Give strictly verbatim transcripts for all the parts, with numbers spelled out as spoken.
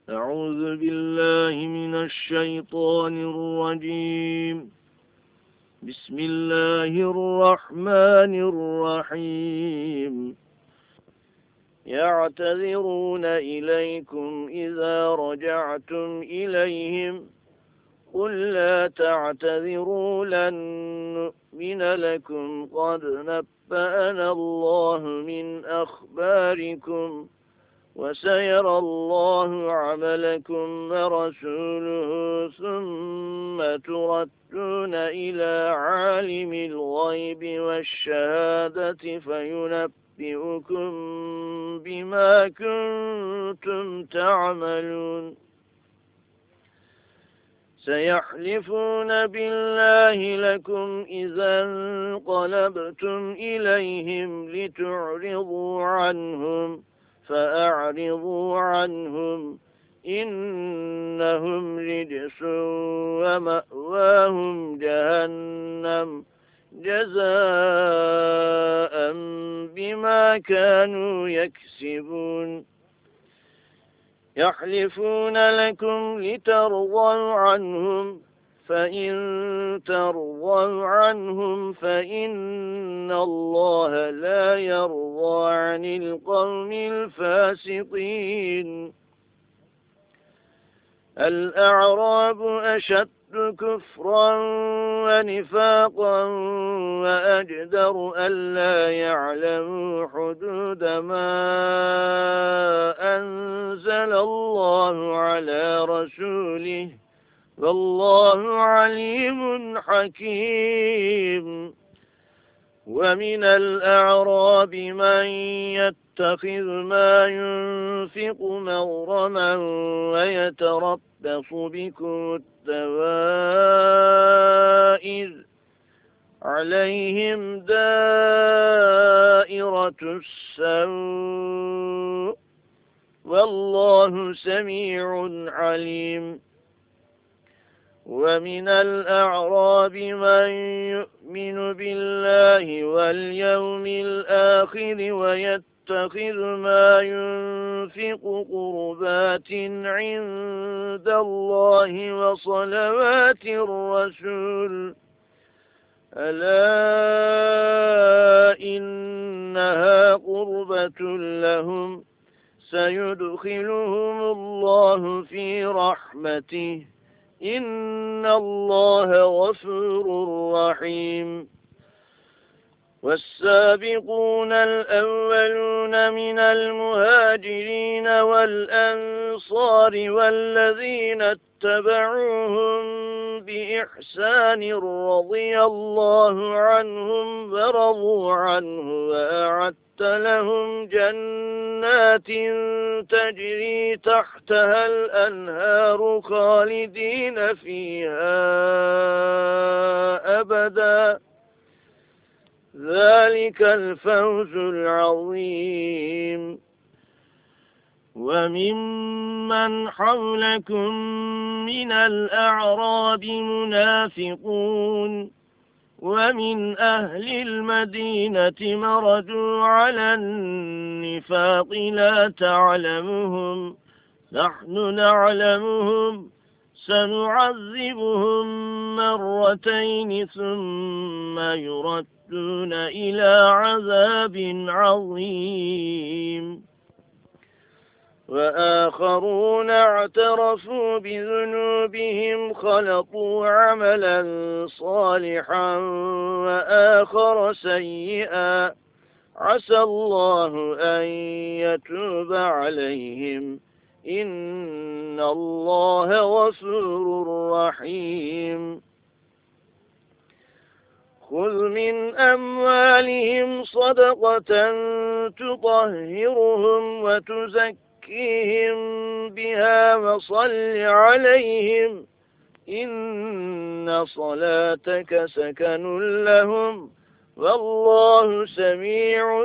أعوذ بالله من الشيطان الرجيم. بسم الله الرحمن الرحيم. يعتذرون إليكم إذا رجعتم إليهم قل لا تعتذروا لن نؤمن لكم قد نبأنا الله من أخباركم وسيرى الله عملكم ورسوله ثم تردون إلى عالم الغيب والشهادة فينبئكم بما كنتم تعملون. سيحلفون بالله لكم إذا انقلبتم إليهم لتعرضوا عنهم فأعرضوا عنهم إنهم رجس ومأواهم جهنم جزاء بما كانوا يكسبون. يحلفون لكم لترضوا عنهم فإن ترضوا عنهم فإن الله لا يرضى عن القوم الفاسقين. الأعراب أشد كفرا ونفاقا وأجدر ألا يعلموا حدود ما أنزل الله على رسوله والله عليم حكيم. ومن الأعراب من يتخذ ما ينفق مغرما ويتربص بكم الدوائر عليهم دائرة السوء والله سميع عليم. ومن الأعراب من يؤمن بالله واليوم الآخر ويتخذ ما ينفق قربات عند الله وصلوات الرسول ألا إنها قربة لهم سيدخلهم الله في رحمته إن الله غفور رحيم. والسابقون الأولون من المهاجرين والأنصار والذين اتبعوهم بإحسان رضي الله عنهم ورضوا عنه وأعد لهم جنات تجري تحتها الأنهار خالدين فيها أبدا ذلك الفوز العظيم. وممن حولكم من الأعراب منافقون ومن أهل المدينة مردوا على النفاق لا تعلمهم نحن نعلمهم سنعذبهم مرتين ثم يردون إلى عذاب عظيم. وآخرون اعترفوا بذنوبهم خلطوا عملا صالحا وآخر سيئا عسى الله أن يتوب عليهم إن الله غفور رحيم. خذ من أموالهم صدقة تطهرهم وتزكيهم بها وصل عليهم إن صلاتك سكن لهم والله سميع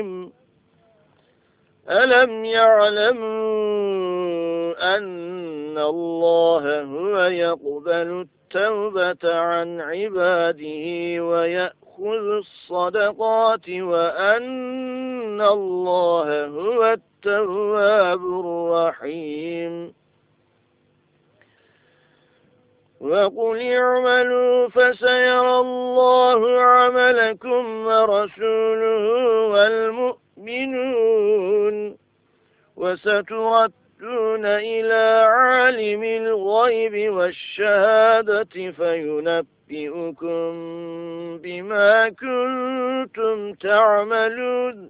عليم. ألم يعلموا أن الله هو يقبل التوبة عن عباده ويأخذ الصدقات وأن الله هو التواب الرحيم. وقل اعملوا فسيرى الله عملكم ورسوله والمؤمنون وستردون إلى عالم الغيب والشهادة فينبئكم بما كنتم تعملون.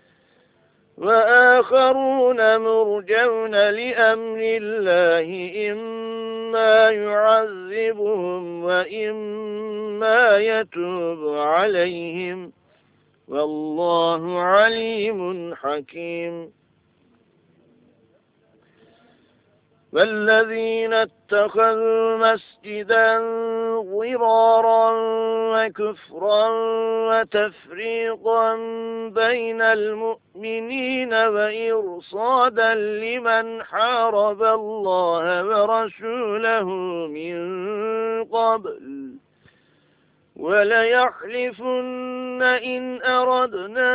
وآخرون مرجون لأمر الله إما يعذبهم وإما يتوب عليهم والله عليم حكيم. والذين اتخذوا مسجدا ضرارا وكفرا وتفريقا بين المؤمنين وإرصادا لمن حارب الله ورسوله من قبل وليحلفن إن أردنا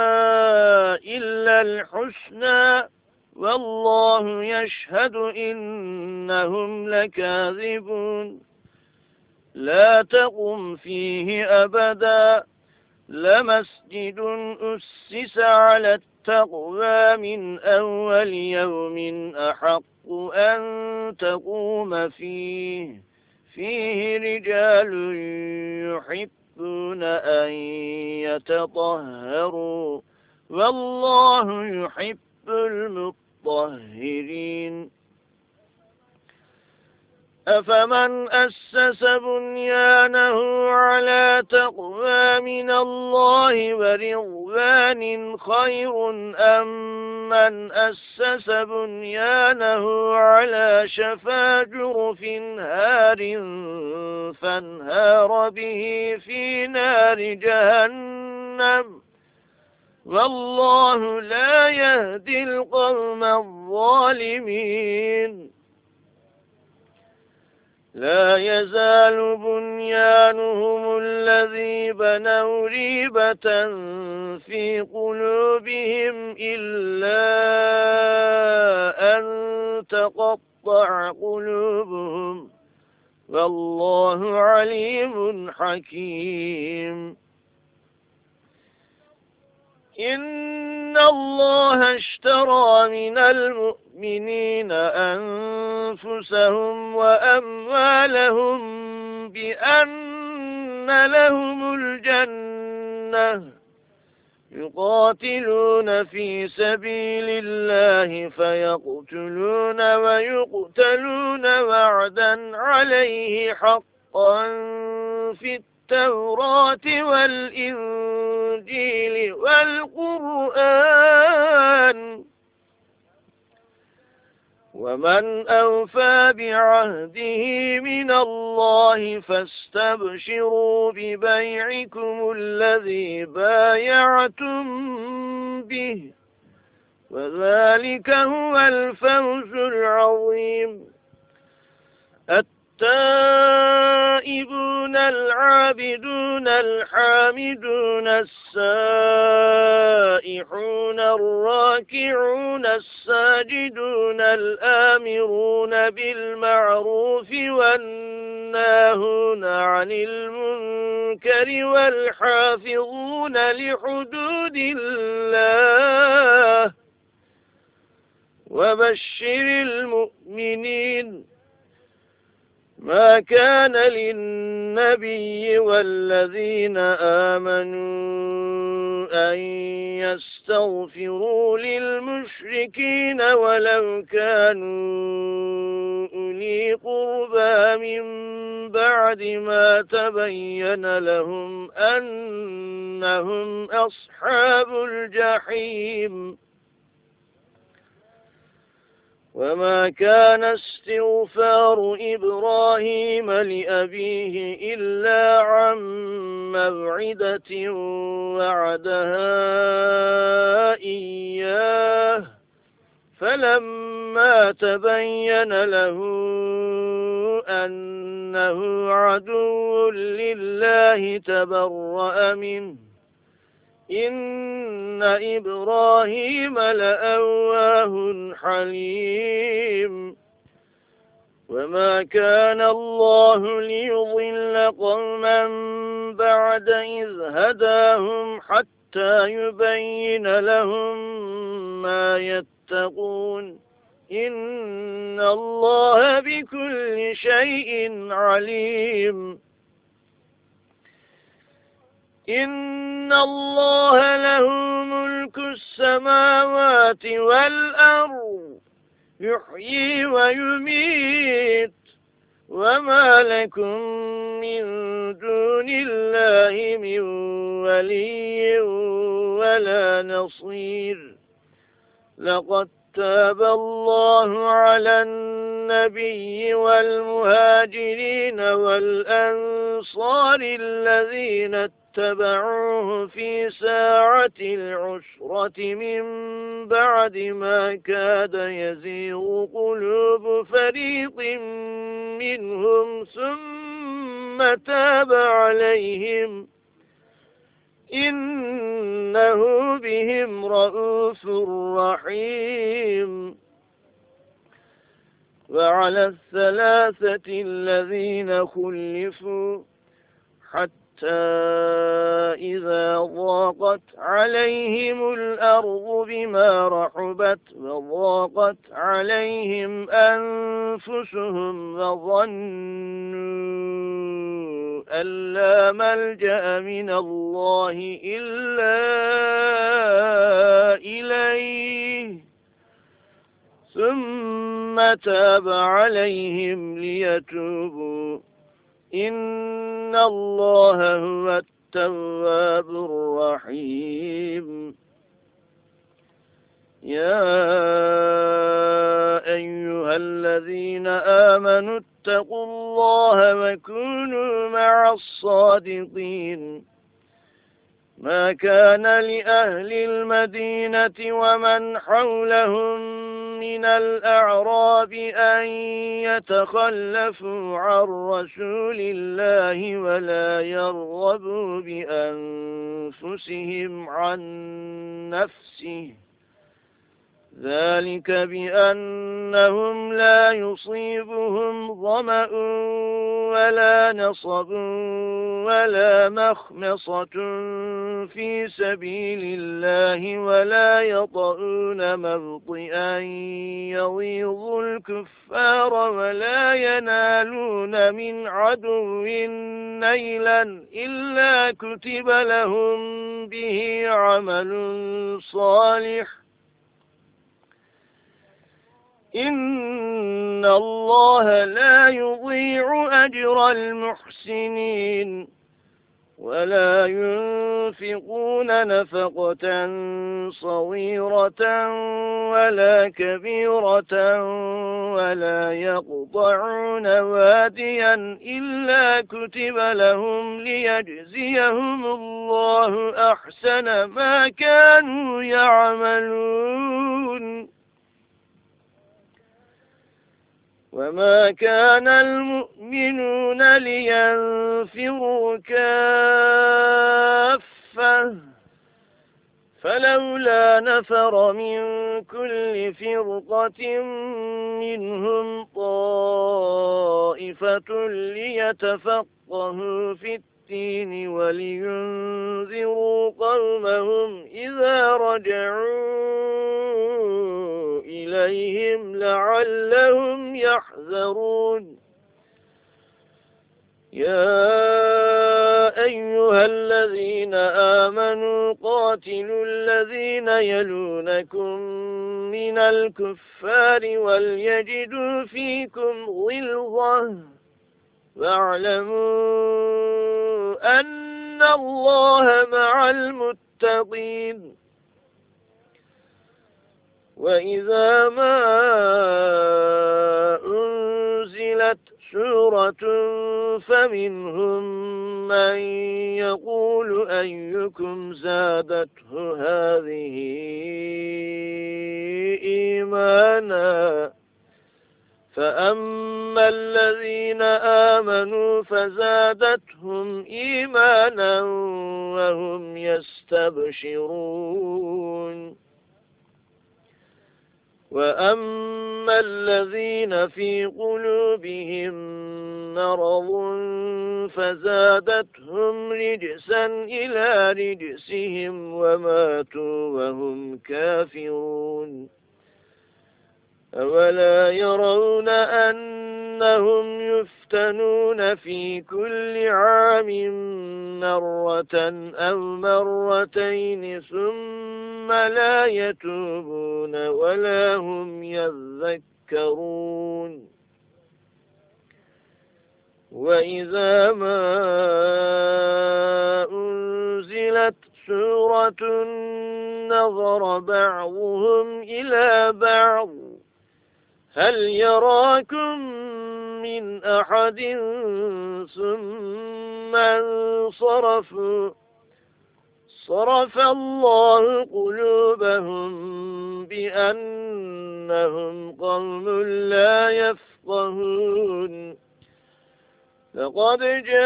إلا الحسنى والله يشهد إنهم لكاذبون. لا تقم فيه أبدا لمسجد أسس على التقوى من أول يوم أحق أن تقوم فيه فيه رجال يحبون أن يتطهروا والله يحب المطهرين. أفمن أسس بنيانه على تقوى من الله ورضوان خير أم من أسس بنيانه على شفا جرف هار فانهار به في نار جهنم والله لا يهدي القوم الظالمين. لا يزال بنيانهم الذي بنوا ريبة في قلوبهم إلا أن تقطع قلوبهم والله عليم حكيم. إن الله اشترى من المؤمنين أنفسهم وأموالهم بأن لهم الجنة يقاتلون في سبيل الله فيقتلون ويقتلون وعدا عليه حقا في التوراة والإنجيل والقرآن ومن أوفى بعهده من الله فاستبشروا ببيعكم الذي بايعتم به وذلك هو الفوز العظيم. التائبون العابدون الحامدون السائحون الراكعون الساجدون الآمرون بالمعروف والناهون عن المنكر والحافظون لحدود الله وبشر المؤمنين. ما كان للنبي والذين آمنوا أن يستغفروا للمشركين ولو كانوا أولي قربى من بعد ما تبين لهم أنهم أصحاب الجحيم. وما كان استغفار إبراهيم لأبيه إلا عن موعدة وعدها إياه فلما تبين له أنه عدو لله تبرأ منه إن إبراهيم لأواه حليم وما كان الله ليضل قوما بعد إذ هداهم حتى يبين لهم ما يتقون إن الله بكل شيء عليم إن الله له ملك السماوات والأرض يحيي ويميت وما لكم من دون الله من ولي ولا نصير لقد تاب الله على النبي والمهاجرين والأنصار الذين اتبعوه في ساعة العسرة من بعد ما كاد يزيغ قلوب فريق منهم ثم تاب عليهم إنه بهم رءوف رحيم وعلى الثلاثة الذين خلفوا حتى إذا ضاقت عليهم الأرض بما رحبت وضاقت عليهم أنفسهم وظنوا أن لا ملجأ من الله إلا إليه ثم تاب عليهم ليتوبوا إن الله هو التواب الرحيم يا أيها الذين آمنوا اتقوا الله وكونوا مع الصادقين ما كان لأهل المدينة ومن حولهم من الأعراب أن يتخلفوا عن رسول الله ولا يرغبوا بأنفسهم عن نفسه ذلك بأنهم لا يصيبهم ظمأ ولا نصب ولا مخمصة في سبيل الله ولا يطؤون موطئا يغيظ الكفار ولا ينالون من عدو نيلا إلا كتب لهم به عمل صالح إن الله لا يضيع أجر المحسنين ولا ينفقون نفقة صغيرة ولا كبيرة ولا يقطعون واديا إلا كتب لهم ليجزيهم الله أحسن ما كانوا يعملون وما كان المؤمنون لينفروا كافة فلولا نفر من كل فرقة منهم طائفة ليتفقهوا في الدين ولينذروا قومهم إذا رجعوا إليهم لعلهم يحذرون يا أيها الذين آمنوا قاتلوا الذين يلونكم من الكفار وليجدوا فيكم غلظة واعلموا أن الله مع المتقين وإذا ما أنزل أنزلت سورة فمنهم من يقول أيكم زادته هذه إيمانا فأما الذين آمنوا فزادتهم إيمانا وهم يستبشرون وأما الذين في قلوبهم مرض فزادتهم رجسا إلى رجسهم وماتوا وهم كافرون أولا يرون أنهم يفتنون في كل عام مرة أو مرتين ثم لا يتوبون ولا هم يذكرون وإذا ما أنزلت سورة نظر بعضهم إلى بعض هل يراكم من أحد ثم انصرفوا صرف الله قلوبهم بأنهم قوم لا يفقهون لقد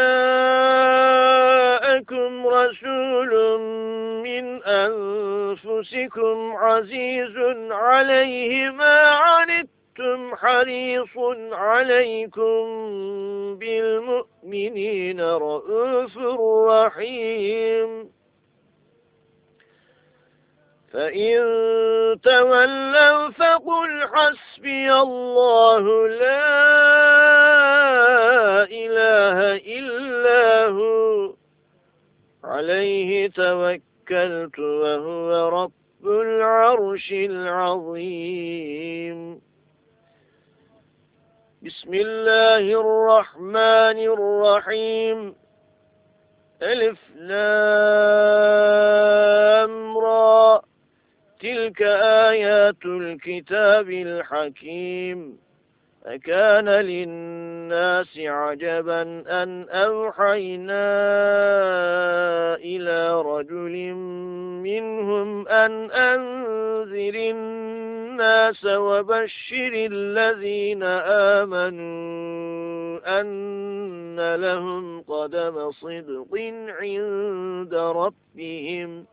جاءكم رسول من أنفسكم عزيز عليه ما عنتم حريص عليكم بالمؤمنين رءوف رحيم فإن تولوا فقل حسبي الله لا إله إلا هو عليه توكلت وهو رب العرش العظيم بسم الله الرحمن الرحيم ألف لام را تلك آيات الكتاب الحكيم أكان للناس عجبا أن أوحينا إلى رجل منهم أن أنذر الناس وبشر الذين آمنوا أن لهم قدم صدق عند ربهم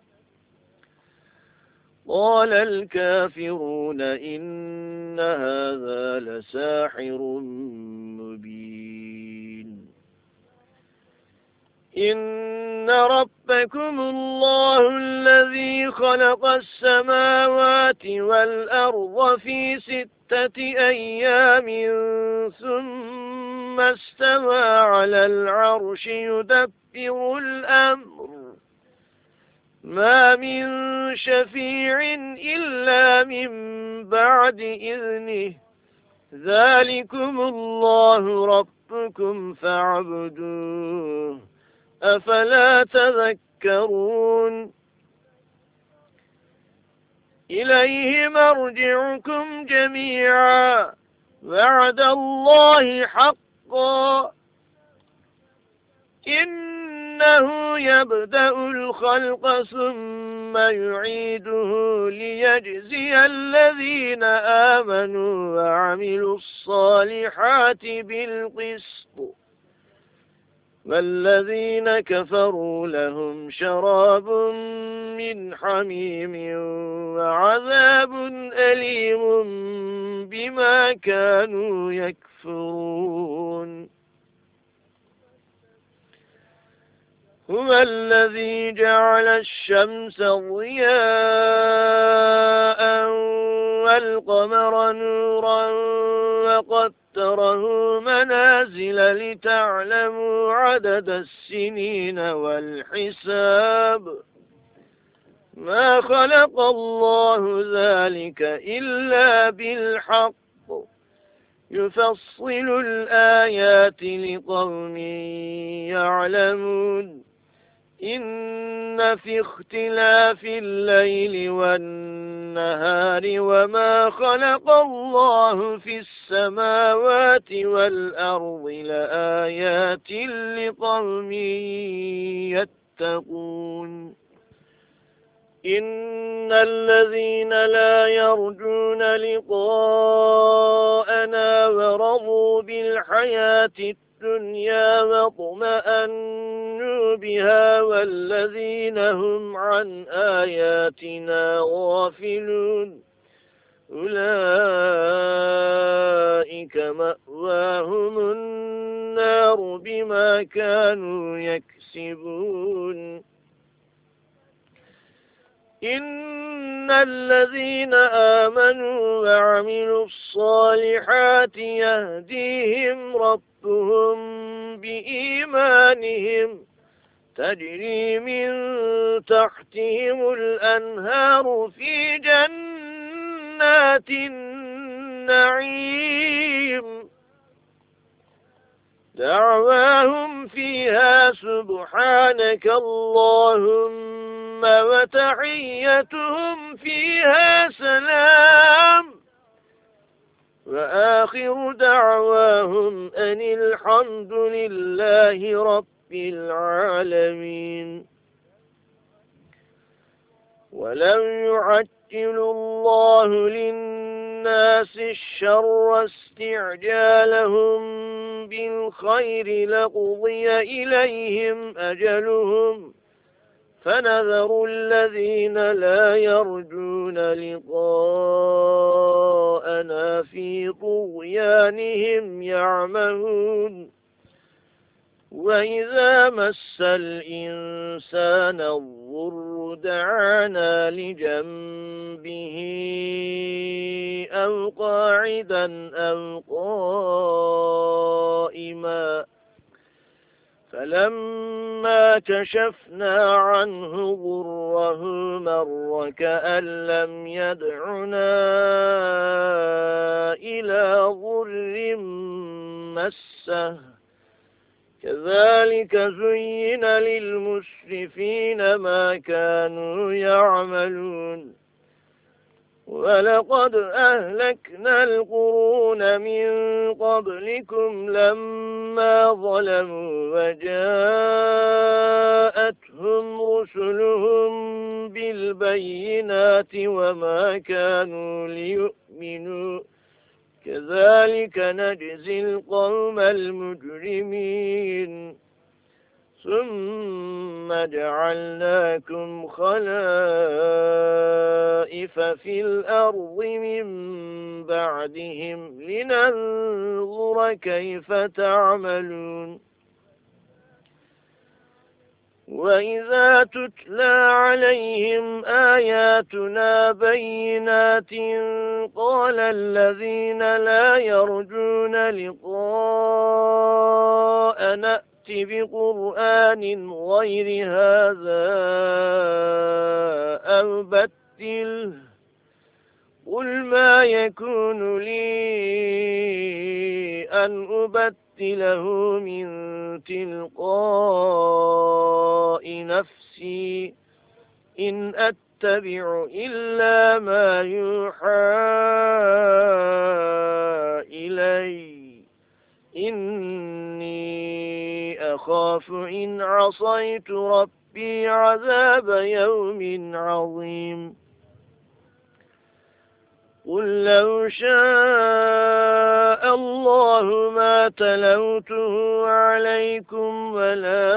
قال الكافرون إن هذا لساحر مبين إن ربكم الله الذي خلق السماوات والأرض في ستة أيام ثم استوى على العرش يدبر الأمر ما من شفيع إلا من بعد إذنه ذلكم الله ربكم فاعبدوه أفلا تذكرون إليه مرجعكم جميعا وعد الله حقا إنه يبدأ الخلق ثم يعيده ليجزي الذين آمنوا وعملوا الصالحات بالقسط والذين كفروا لهم شراب من حميم وعذاب أليم بما كانوا يكفرون هو الذي جعل الشمس ضياء والقمر نورا وقدره منازل لتعلموا عدد السنين والحساب ما خلق الله ذلك إلا بالحق يفصل الآيات لقوم يعلمون إن في اختلاف الليل والنهار وما خلق الله في السماوات والأرض لآيات لقوم يتقون إن الذين لا يرجون لقاءنا ورضوا بالحياة الدنيا واطمأنوا بها والذين هم عن آياتنا غافلون أولئك مأواهم النار بما كانوا يكسبون إن الذين آمنوا وعملوا الصالحات يهديهم ربهم بإيمانهم تجري من تحتهم الأنهار في جنات النعيم دعواهم فيها سبحانك اللهم وتحيتهم فيها سلام وآخر دعواهم أن الحمد لله رب العالمين ولو يعجل الله للناس الشر استعجالهم بالخير لقضي إليهم أجلهم فنذر الذين لا يرجون لقاءنا في طغيانهم يعمهون وإذا مس الإنسان الضر دعانا لجنبه أو قاعدا أو قائما فلما كشفنا عنه ضره مر كأن لم يدعنا إلى ضر مسه كذلك زين للمسرفين ما كانوا يعملون ولقد أهلكنا القرون من قبلكم لما ظلموا وجاءتهم رسلهم بالبينات وما كانوا ليؤمنوا كذلك نجزي القوم المجرمين ثم جعلناكم خلائف في الأرض من بعدهم لننظر كيف تعملون وإذا تتلى عليهم آياتنا بينات قال الذين لا يرجون لقاءنا بقرآن غير هذا أو بدله قل ما يكون لي أن أبدله من تلقاء نفسي إن أتبع إلا ما يوحى إلي إني أخاف إن عصيت ربي عذاب يوم عظيم قل لو شاء الله ما تلوته عليكم ولا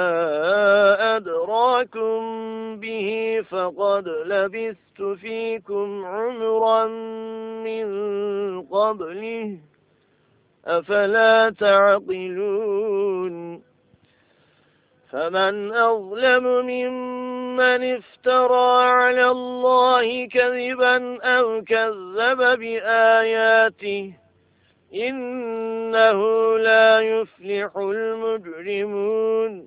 أدراكم به فقد لبثت فيكم عمرا من قبله أفلا تعقلون فمن أظلم ممن افترى على الله كذبا أو كذب بآياته إنه لا يفلح المجرمون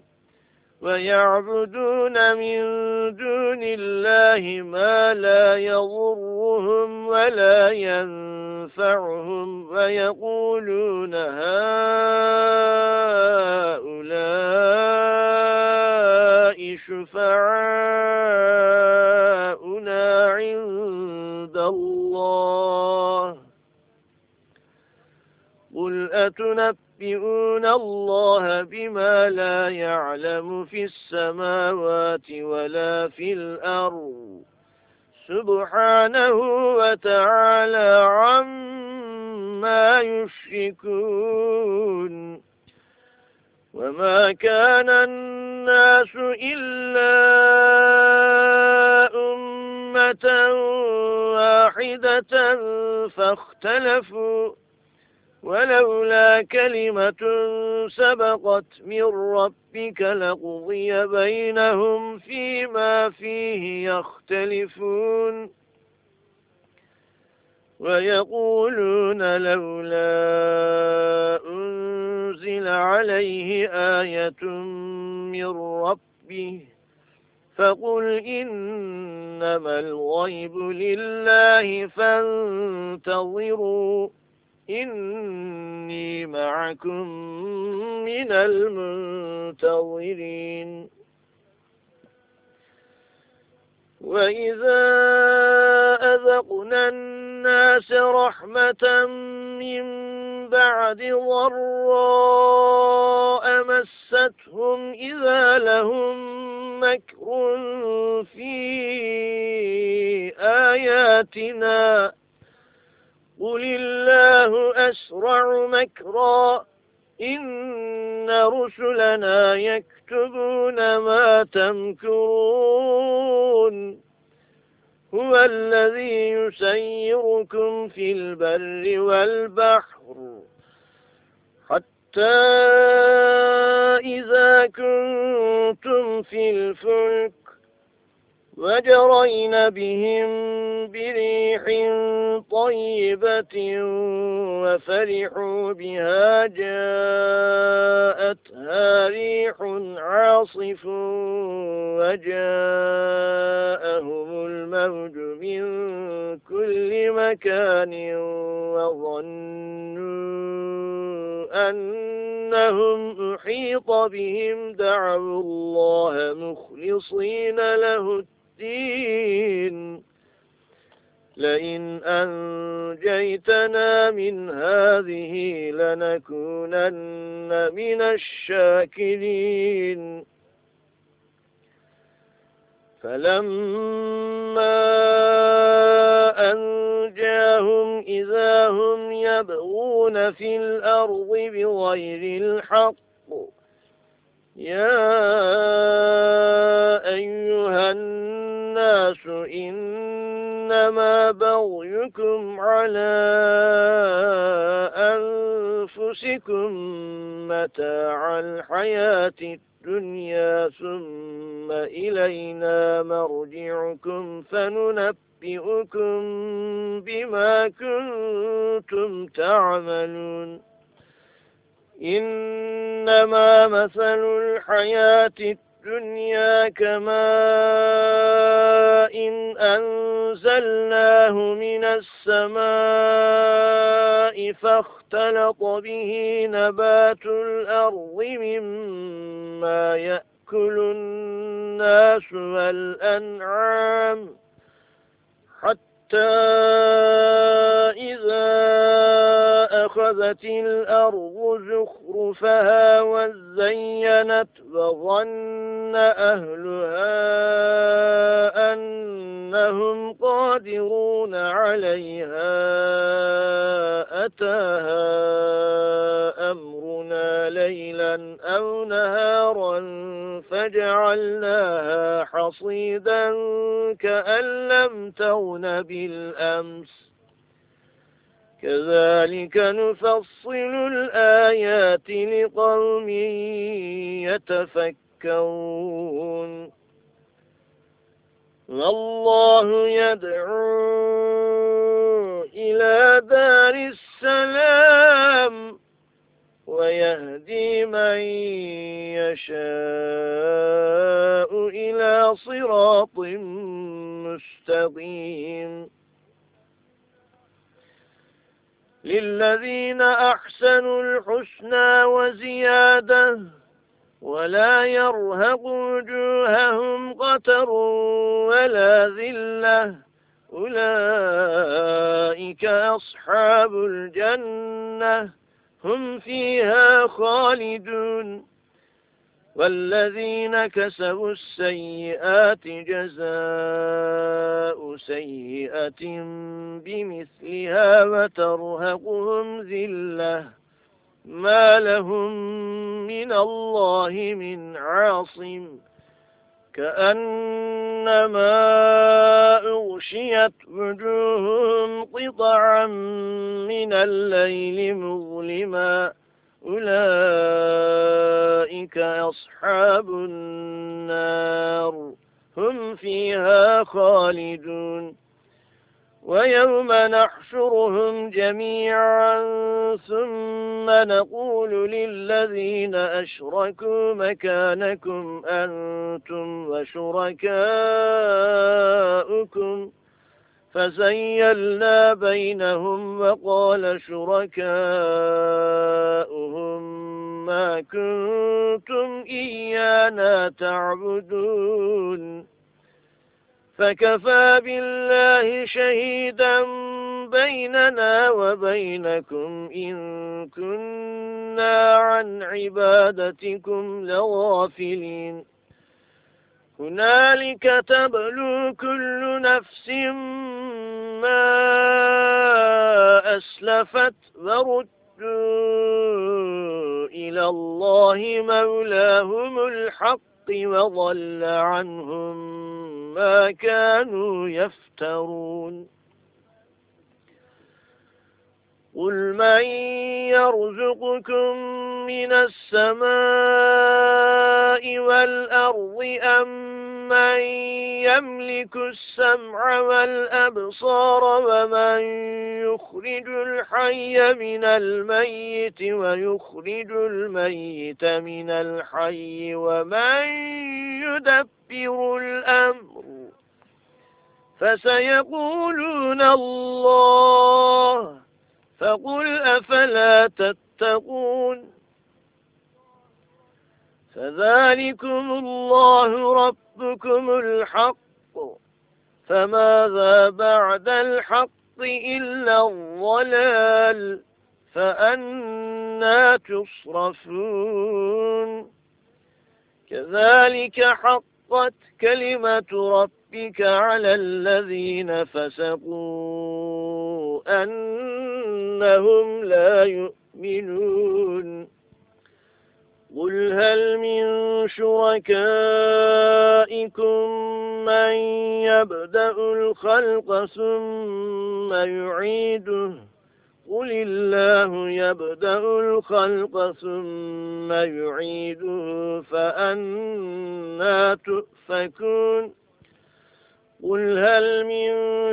ويعبدون من دون الله ما لا يضرهم ولا ينفعهم ويقولون هؤلاء أفتنبئون الله بما لا يعلم في السماوات ولا في الأرض سبحانه وتعالى عما يشركون وما كان الناس إلا أمة واحدة فاختلفوا ولولا كلمة سبقت من ربك لقضي بينهم فيما فيه يختلفون ويقولون لولا أنزل عليه آية من ربه فقل إنما الغيب لله فانتظروا إني معكم من المنتظرين وإذا أذقنا الناس رحمة من بعد ضراء مستهم إذا لهم مكر في آياتنا قل الله أسرع مكرا إن رسلنا يكتبون ما تمكرون هو الذي يسيركم في البر والبحر حتى إذا كنتم في الفلك وجرين بهم بريح طيبة وفرحوا بها جاءتها ريح عاصف وجاءهم الموج من كل مكان وظنوا أنهم أحيط بهم دعوا الله مخلصين له الدين لئن أنجيتنا من هذه لنكونن من الشاكرين فلما أنجاهم إذا هم يبغون في الأرض بغير الحق يا أيها الناس إنما بغيكم على أنفسكم متاع الحياة الدنيا ثم إلينا مرجعكم فننبئكم بما كنتم تعملون إنما مثل الحياة الدنيا كماء إن أنزلناه من السماء فاختلط به نبات الأرض مما يأكل الناس والأنعام حتى إذا أخذت الأرض زخرفها وزينت وظن أهلها أنهم قادرون عليها أتاها أمرنا ليلا أو نهارا فجعلناها حصيدا كأن لم تغن بالأمس كذلك نفصل الآيات لقوم يتفكرون والله يدعو إلى دار السلام ويهدي من يشاء إلى صراط مستقيم للذين أحسنوا الحسنى وزيادة ولا يرهق وجوههم قتر ولا ذلة أولئك أصحاب الجنة هم فيها خالدون والذين كسبوا السيئات جزاء سيئة بمثلها وترهقهم ذلة ما لهم من الله من عاصم كأنما أغشيت وجوههم قطعا من الليل مظلما أولئك أصحاب النار هم فيها خالدون ويوم نحشرهم جميعا ثم نقول للذين أشركوا مكانكم أنتم وشركاؤكم فزيلنا بينهم وقال شركاؤهم ما كنتم إيانا تعبدون فكفى بالله شهيدا بيننا وبينكم إن كنا عن عبادتكم لغافلين هنالك تبلو كل نفس ما أسلفت وردوا إلى الله مولاهم الحق وضل عنهم ما كانوا يفترون قل من يرزقكم من السماء والأرض أم من يملك السمع والأبصار ومن يخرج الحي من الميت ويخرج الميت من الحي ومن يدبر الأمر فسيقولون الله فقل أفلا تتقون فذلكم الله ربكم الحق فماذا بعد الحق إلا الضلال فأنى تصرفون كذلك حقت كلمة ربك على الذين فسقوا أنهم لا يؤمنون قل هل من شركائكم من يبدأ الخلق ثم يعيده قل الله يبدأ الخلق ثم يعيده فأنى تؤفكون قل هل من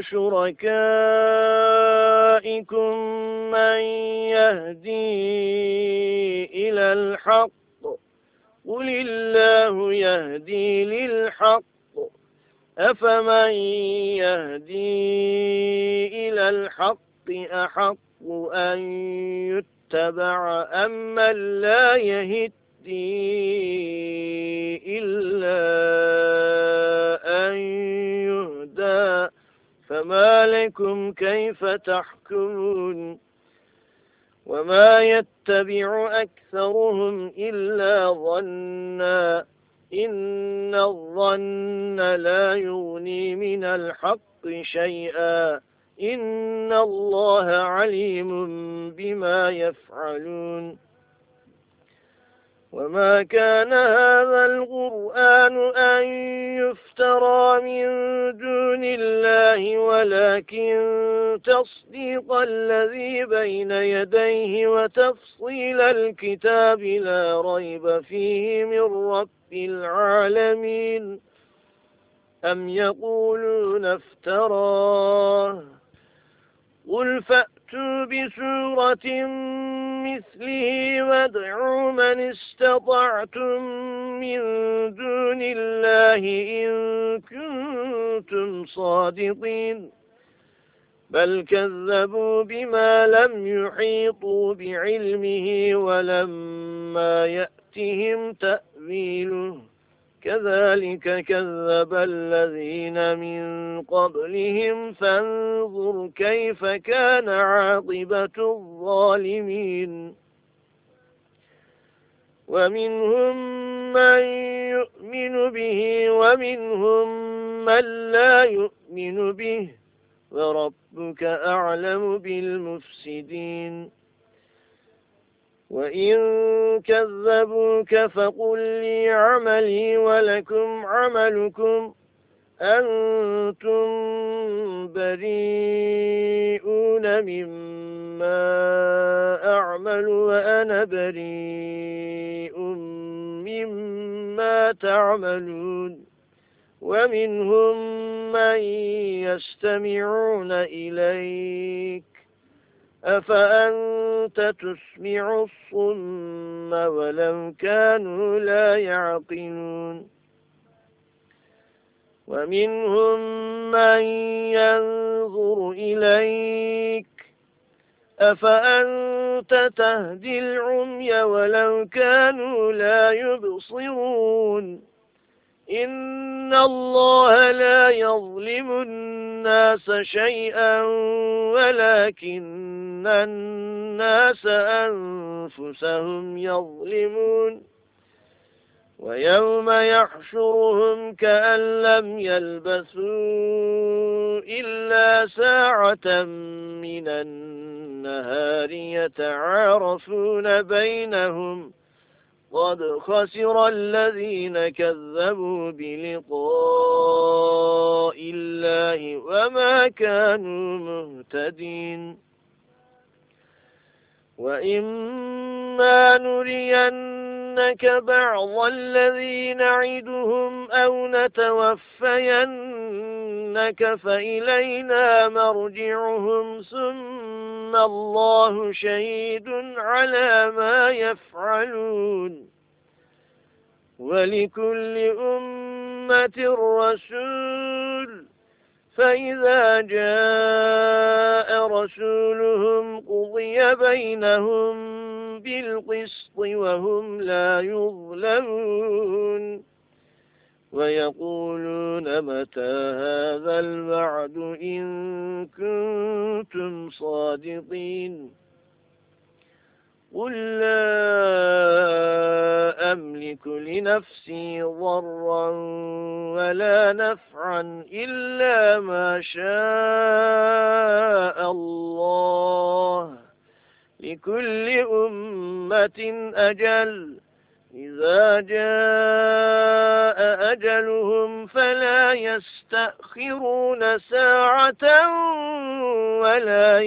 شركائكم من يهدي إلى الحق قل الله يهدي للحق أفمن يهدي إلى الحق أحق أن يتبع أم من لا يهدي إلا أن يهدى فما لكم كيف تحكمون وما يتبع أكثرهم إلا ظنا إن الظن لا يغني من الحق شيئا إن الله عليم بما يفعلون وما كان هذا القرآن أن يفترى من دون الله ولكن تصديق الذي بين يديه وتفصيل الكتاب لا ريب فيه من رب العالمين أم يقولون افتراه قل فأتوا بسورة مثله وادعوا من استطعتم من دون الله إن كنتم صادقين بل كذبوا بما لم يحيطوا بعلمه ولما يأتهم تأويله كذلك كذب الذين من قبلهم فانظر كيف كان عاقبة الظالمين ومنهم من يؤمن به ومنهم من لا يؤمن به وربك أعلم بالمفسدين وإن كذبوك فقل لي عملي ولكم عملكم أنتم بريئون مما أعمل وأنا بريء مما تعملون ومنهم من يستمعون إليك أفأنت تسمع الصم ولو كانوا لا يعقلون ومنهم من ينظر إليك أفأنت تهدي العمي ولو كانوا لا يبصرون إن الله لا يظلم الناس شيئا ولكن الناس أنفسهم يظلمون ويوم يحشرهم كأن لم يلبثوا إلا ساعة من النهار يتعارفون بينهم قد خسر الذين كذبوا بلقاء الله وما كانوا مهتدين وإما نرينك بعض الذي نعدهم أو نتوفينك فإلينا مرجعهم ثم الله شهيد على ما يفعلون ولكل أمة رسول فإذا جاء رسولهم قضي بينهم بالقسط وهم لا يظلمون ويقولون متى هذا الوعد إن كنتم صادقين قل لا أملك لنفسي ضرا ولا نفعا إلا ما شاء الله لكل أمة أجل إذا جاء أجلهم فلا يستأخرون ساعة ولا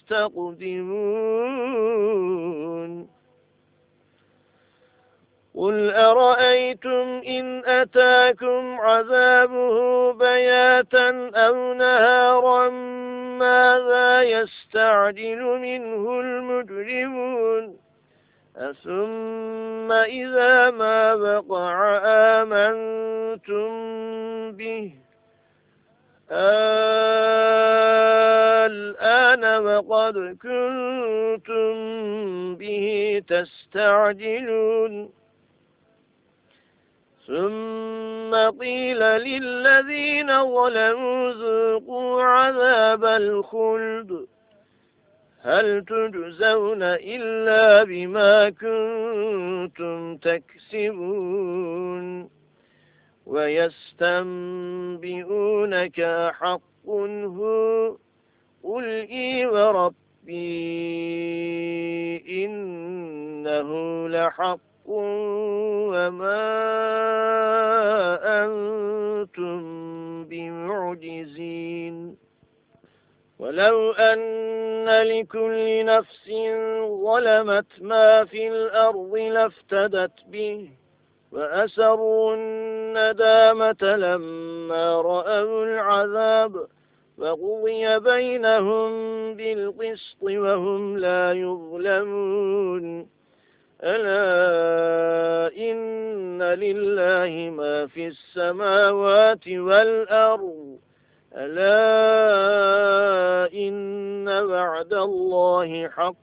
يستقدمون قل أرأيتم إن أتاكم عذابه بياتا أو نهارا ماذا يستعجل منه المجرمون أثم إذا ما وقع آمنتم به الآن وقد كنتم به تستعجلون ثم قيل للذين ظلموا ذوقوا عذاب الخلد هل تجزون إلا بما كنتم تكسبون ويستنبئونك أحق هو قل إي وربي إنه لحق وما أنتم بمعجزين ولو أن لكل نفس ظلمت ما في الأرض لافتدت به وأسروا الندامة لما رأوا العذاب وقضي بينهم بالقسط وهم لا يظلمون ألا إن لله ما في السماوات والأرض ألا إن وعد الله حق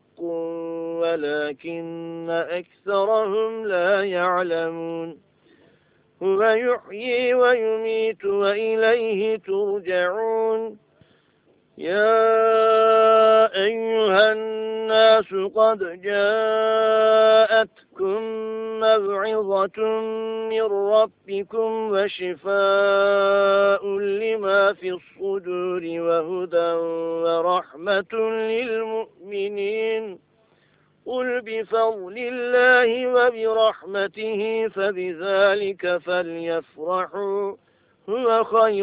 ولكن أكثرهم لا يعلمون هو يحيي ويميت وإليه ترجعون يا أيها الناس قد جاءتكم موعظة من ربكم وشفاء لما في الصدور وهدى ورحمة للمؤمنين قل بفضل الله وبرحمته فبذلك فليفرحوا هو خير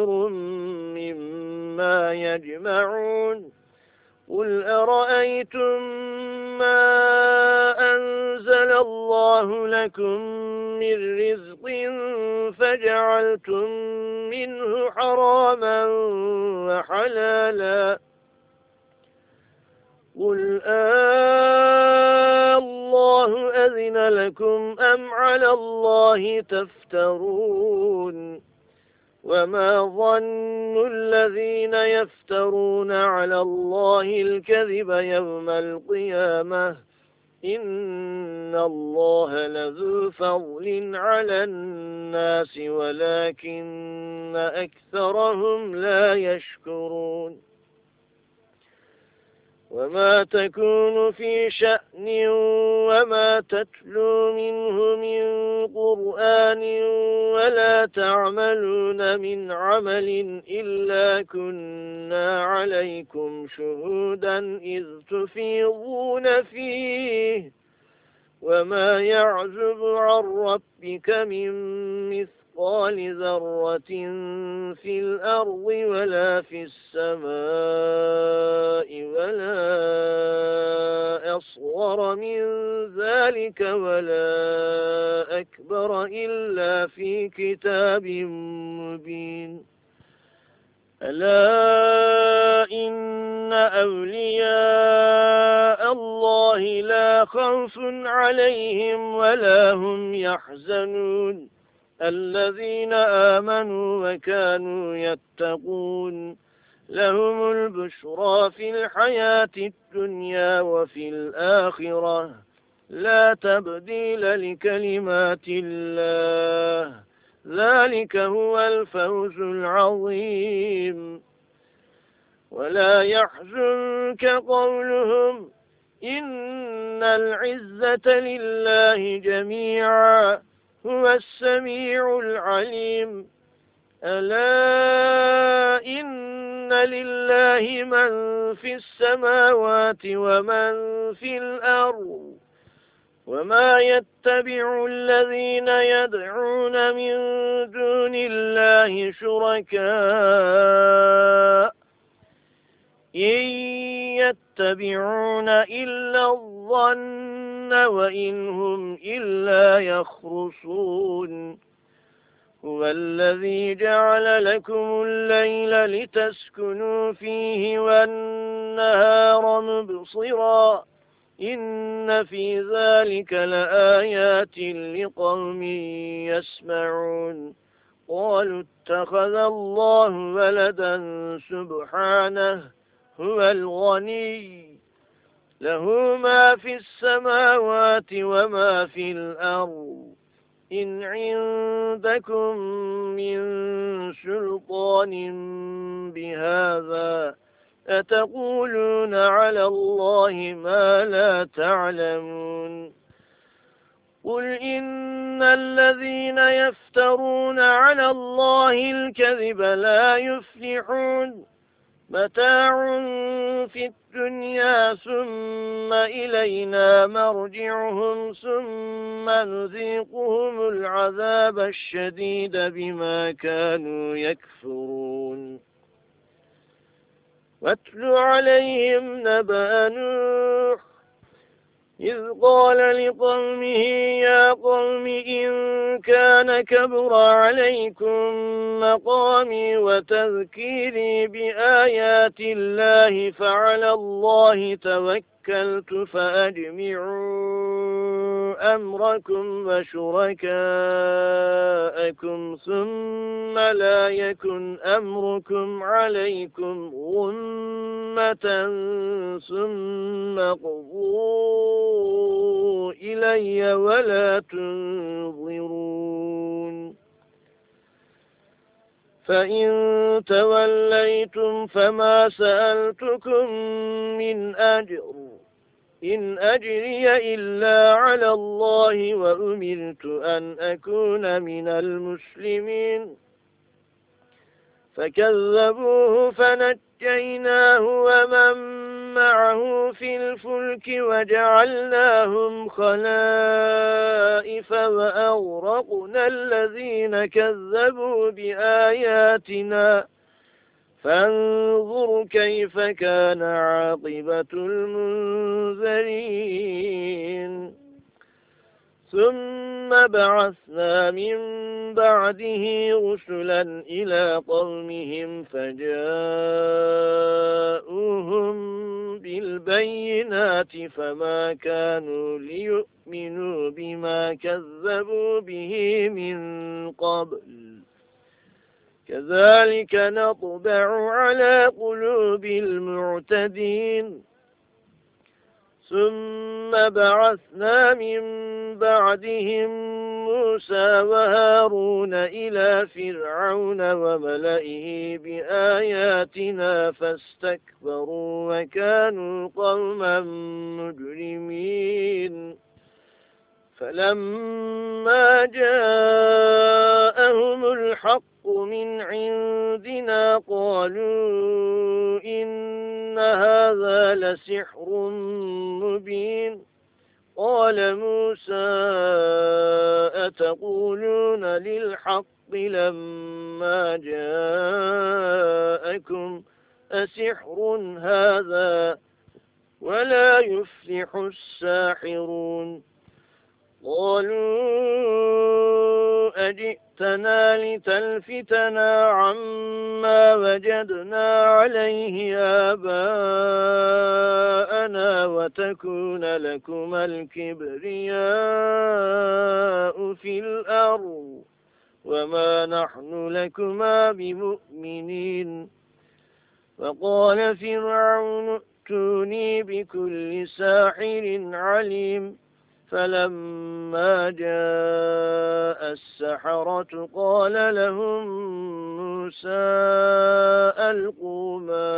مما يجمعون قل أرأيتم ما أنزل الله لكم من رزق فجعلتم منه حراما وحلالا قل آه الله أذن لكم أم على الله تفترون وما ظن الذين يفترون على الله الكذب يوم القيامة إن الله لذو فضل على الناس ولكن أكثرهم لا يشكرون وما تكون في شأن وما تتلو منه من قرآن ولا تعملون من عمل إلا كنا عليكم شهودا إذ تفيضون فيه وما يعزب عن ربك من مثقال ذرة في الأرض ولا في السماء ولا أصغر من ذلك ولا أكبر إلا في كتاب مبين ألا إن أولياء الله لا خوف عليهم ولا هم يحزنون الذين آمنوا وكانوا يتقون لهم البشرى في الحياة الدنيا وفي الآخرة لا تبديل لكلمات الله ذلك هو الفوز العظيم ولا يحزنك قولهم إن العزة لله جميعا هو السميع العليم ألا إن لله من في السماوات ومن في الأرض وما يتبع الذين يدعون من دون الله شركاء إن يتبعون إلا الظن وإن هم إلا يخرصون هو الذي جعل لكم الليل لتسكنوا فيه والنهار مبصرا إن في ذلك لآيات لقوم يسمعون قالوا اتخذ الله ولدا سبحانه هو الغني له ما في السماوات وما في الأرض إن عندكم من سلطان بهذا أتقولون على الله ما لا تعلمون قل إن الذين يفترون على الله الكذب لا يفلحون متاع في الدنيا ثم إلينا مرجعهم ثم نذيقهم العذاب الشديد بما كانوا يكفرون واتل عليهم نبأ نوح إذ قال لقومه يا قوم إن كان كبر عليكم مقامي وتذكيري بآيات الله فعلى الله توكلت فأجمعوا أمركم وشركاءكم ثم لا يكن أمركم عليكم غمة ثم قضوا إلي ولا تنظرون فإن توليتم فما سألتكم من أجر إن أجري إلا على الله وأمرت أن أكون من المسلمين فكذبوه فنجيناه ومن معه في الفلك وجعلناهم خلائف وأغرقنا الذين كذبوا بآياتنا فانظر كيف كان عاقبة المنذرين ثم بعثنا من بعده رسلا إلى قومهم فجاءوهم بالبينات فما كانوا ليؤمنوا بما كذبوا به من قبل كذلك نطبع على قلوب المعتدين ثم بعثنا من بعدهم موسى وهارون إلى فرعون وملئه بآياتنا فاستكبروا وكانوا قوما مجرمين فلما جاءهم الحق من عندنا قالوا إن هذا لسحر مبين قال موسى أتقولون للحق لما جاءكم أسحر هذا ولا يفلح الساحرون قالوا أجئتنا لتلفتنا عما وجدنا عليه آباءنا وتكون لكما الكبرياء في الأرض وما نحن لكما بمؤمنين وقال فرعون ائتوني بكل ساحر عليم فلما جاء السحرة قال لهم موسى ألقوا ما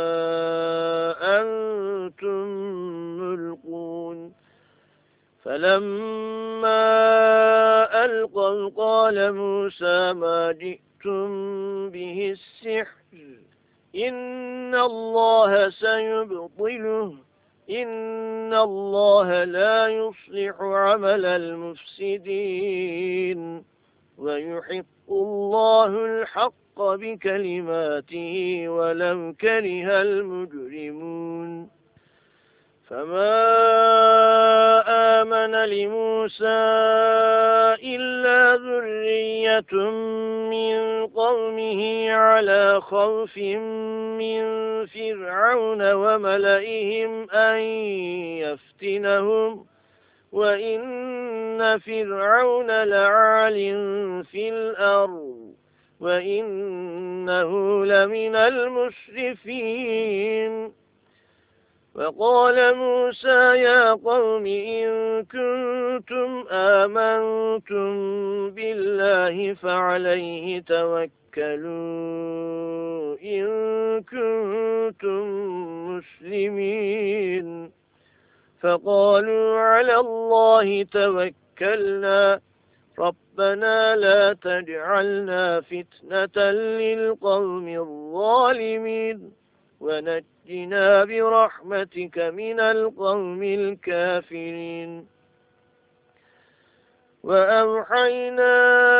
أنتم ملقون فلما ألقوا قال موسى ما جئتم به السحر إن الله سيبطله إن الله لا يصلح عمل المفسدين ويحق الله الحق بكلماته ولو كره المجرمون فما آمن لموسى إلا ذرية من قومه على خوف من فرعون وملئهم أن يفتنهم وإن فرعون لعال في الأرض وإنه لمن المسرفين وقال موسى يا قوم إن كنتم آمنتم بالله فعليه توكلوا إن كنتم مسلمين فقالوا على الله توكلنا ربنا لا تجعلنا فتنة للقوم الظالمين ونجنا برحمتك من القوم الكافرين وأوحينا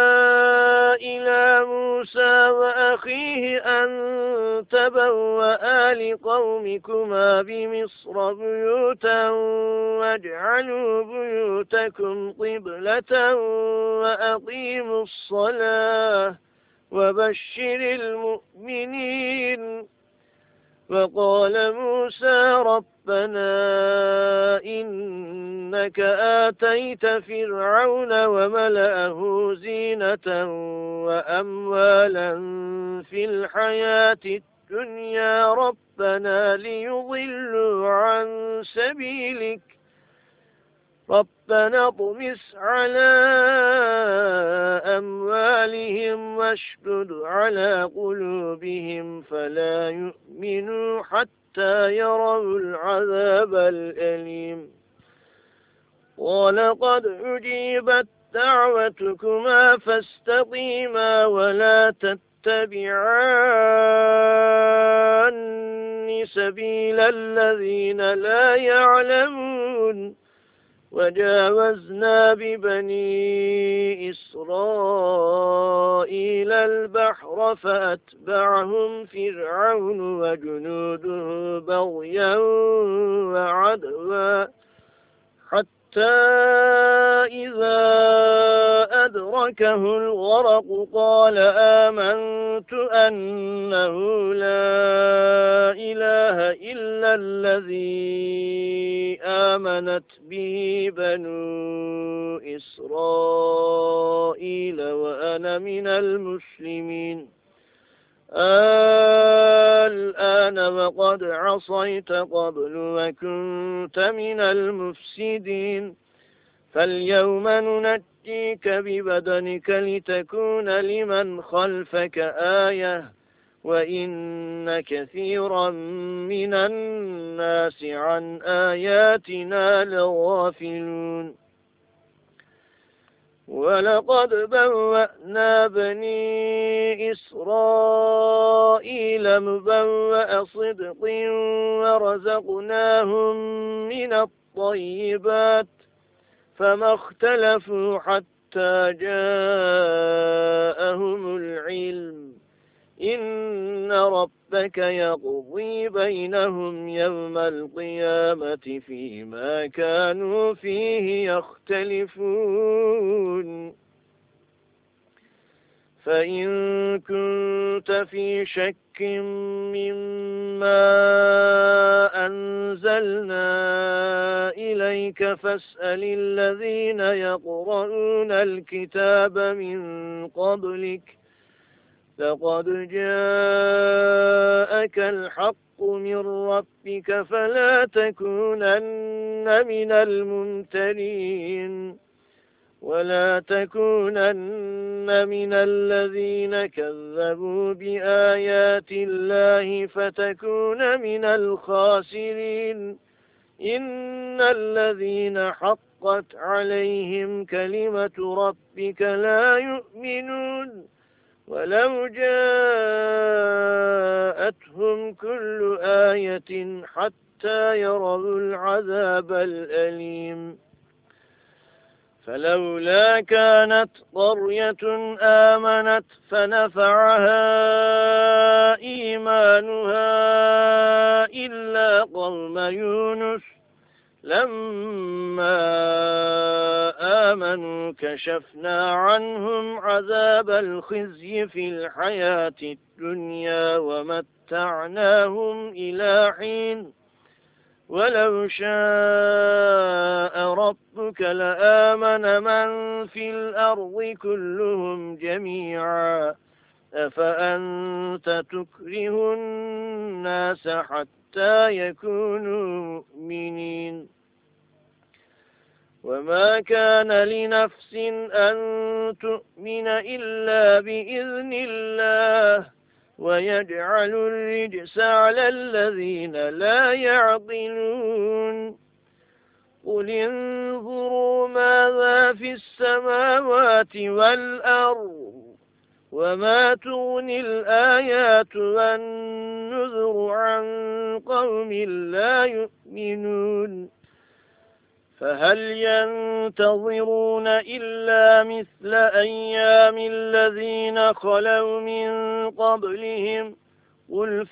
إلى موسى وأخيه أن تبوأ لقومكما بمصر بيوتا واجعلوا بيوتكم قبلة وأقيموا الصلاة وبشر المؤمنين وقال موسى ربنا إنك آتيت فرعون وملأه زينة وأموالا في الحياة الدنيا ربنا ليضلوا عن سبيلك ربنا اطمس على أموالهم واشدد على قلوبهم فلا يؤمنوا حتى يروا العذاب الأليم قال قد أجيبت دعوتكما فاستقيما ولا تتبعان سبيل الذين لا يعلمون وجاوزنا ببني إسرائيل البحر فأتبعهم فرعون وجنوده بغيا وعدوا حتى إذا أدركه الغرق قال آمنت أنه لا إله إلا الذي آمنت به بنو إسرائيل وأنا من المسلمين الآن وقد عصيت قبل وكنت من المفسدين فاليوم ننجيك ببدنك لتكون لمن خلفك آية وإن كثيرا من الناس عن آياتنا لغافلون ولقد بوأنا بني إسرائيل مبوأ صدق ورزقناهم من الطيبات فما اختلفوا حتى جاءهم العلم إن ربك يقضي بينهم يوم القيامة فيما كانوا فيه يختلفون فإن كنت في شك مما أنزلنا إليك فاسأل الذين يقرؤون الكتاب من قبلك لقد جاءك الحق من ربك فلا تكونن من الممترين ولا تكونن من الذين كذبوا بآيات الله فتكون من الخاسرين إن الذين حقت عليهم كلمة ربك لا يؤمنون ولو جاءتهم كل آية حتى يروا العذاب الأليم فلولا كانت قرية آمنت فنفعها إيمانها إلا قوم يونس لما آمنوا كشفنا عنهم عذاب الخزي في الحياة الدنيا ومتعناهم إلى حين ولو شاء ربك لآمن من في الأرض كلهم جميعا أفأنت تكره الناس حتى يكونوا مؤمنين وما كان لنفس أن تؤمن إلا بإذن الله ويجعل الرجس على الذين لا يعقلون قل انظروا ماذا في السماوات والأرض وما تغني الآيات والنذر عن قوم لا يؤمنون فهل ينتظرون إلا مثل أيام الذين خلوا من قبلهم قل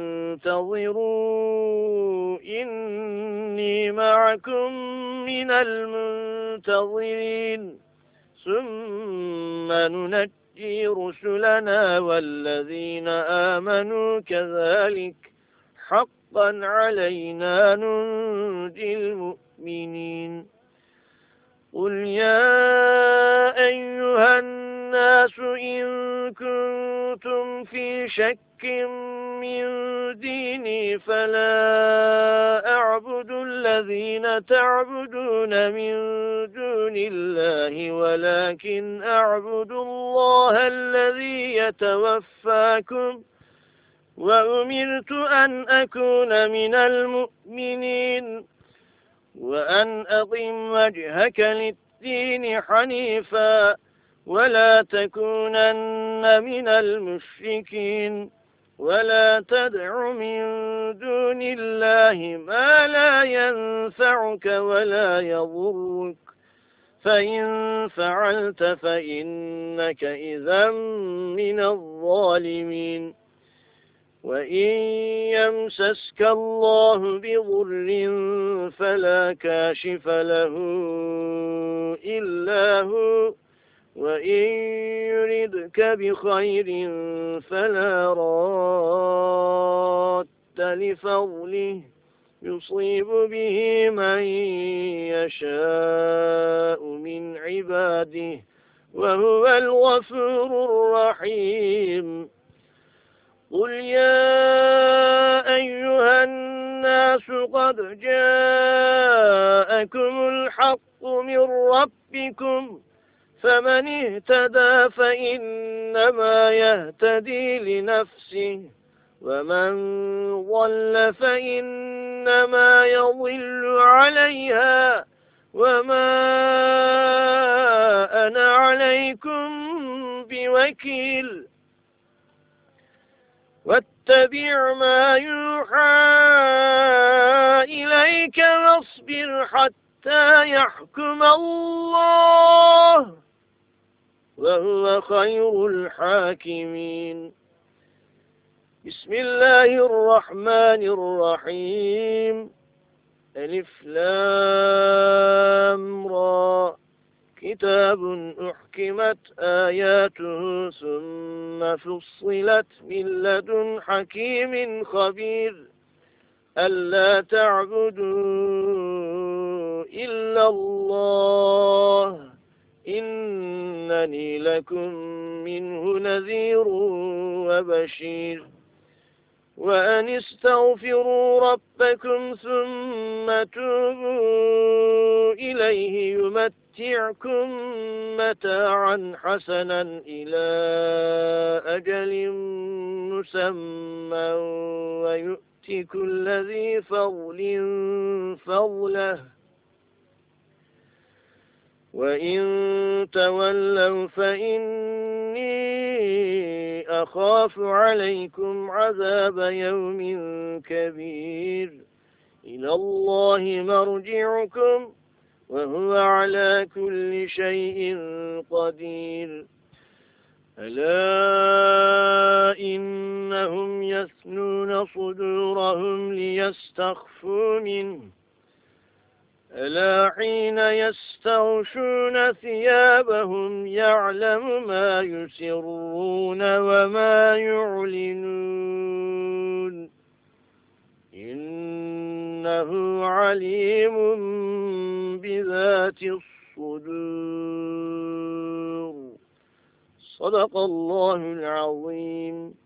فانتظروا إني معكم من المنتظرين ثم ننجي رسلنا والذين آمنوا كذلك حقا علينا ننجي المؤمنين قل يا أيها الناس إن كنتم في شك من ديني فلا أعبد الذين تعبدون من دون الله ولكن أعبد الله الذي يتوفاكم وأمرت أن أكون من المؤمنين وأن أقم وجهك للدين حنيفا ولا تكونن من المشركين ولا تدع من دون الله ما لا ينفعك ولا يضرك فإن فعلت فإنك إذا من الظالمين وإن يمسسك الله بضر فلا كاشف له إلا هو وإن يردك بخير فلا راد لفضله يصيب به من يشاء من عباده وهو الغفور الرحيم قل يا أيها الناس قد جاءكم الحق من ربكم فمن اهتدى فإنما يهتدي لنفسه ومن ضل فإنما يضل عليها وما أنا عليكم بوكيل واتبع ما يوحى إليك واصبر حتى يحكم الله وهو خير الحاكمين بسم الله الرحمن الرحيم ألف لام را كتاب أحكمت آياته ثم فصلت من لدن حكيم خبير ألا تعبدوا إلا الله إنني لكم منه نذير وبشير وأن استغفروا ربكم ثم توبوا إليه يمتعكم متاعا حسنا إلى أجل مسمى ويؤتي كل ذي فضل فضله وإن تولوا فإني أخاف عليكم عذاب يوم كبير إلى الله مرجعكم وهو على كل شيء قدير ألا إنهم يثنون صدورهم ليستخفوا منه ألا حين يستغشون ثيابهم يعلم ما يسرون وما يعلنون إنه عليم بذات الصدور صدق الله العظيم.